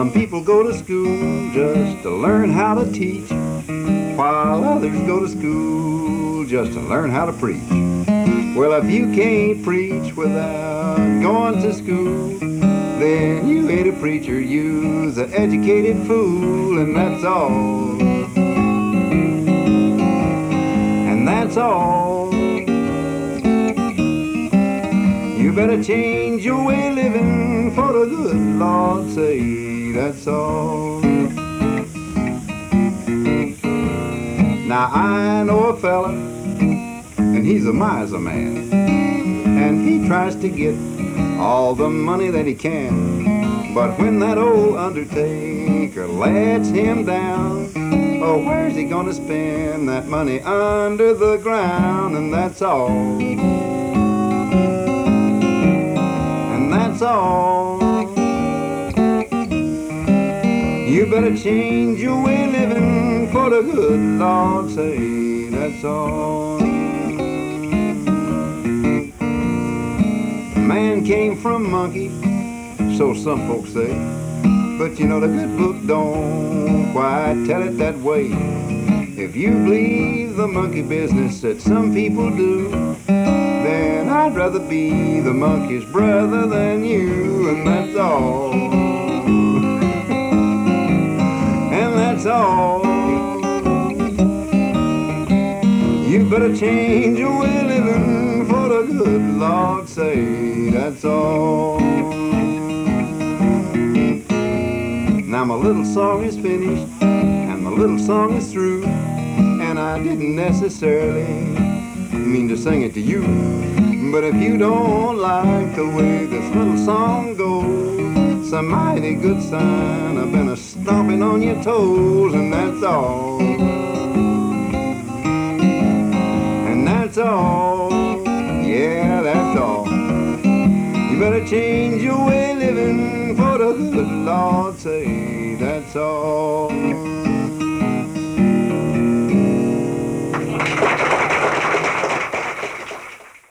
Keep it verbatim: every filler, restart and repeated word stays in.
Some people go to school just to learn how to teach, while others go to school just to learn how to preach. Well, if you can't preach without going to school, then you ain't a preacher, you's an educated fool, and that's all. And that's all. You better change your way of living for the good Lord say, that's all. Now I know a fella, and he's a miser man, and he tries to get all the money that he can, but when that old undertaker lets him down, oh, where's he gonna spend that money? Under the ground, and that's all. And that's all. You better change your way of living for the good Lord say, that's all. Man came from monkey, so some folks say, but you know the good book don't quite tell it that way. If you believe the monkey business that some people do, then I'd rather be the monkey's brother than you, and that's all. And that's all. You better change your way of living for the good Lord say, that's all. Now my little song is finished, and my little song is through, and I didn't necessarily mean to sing it to you, but if you don't like the way this little song goes, it's a mighty good sign I've been a-stomping on your toes, and that's all. And that's all. Yeah, that's all. You better change your way of living for the good Lord say, that's all.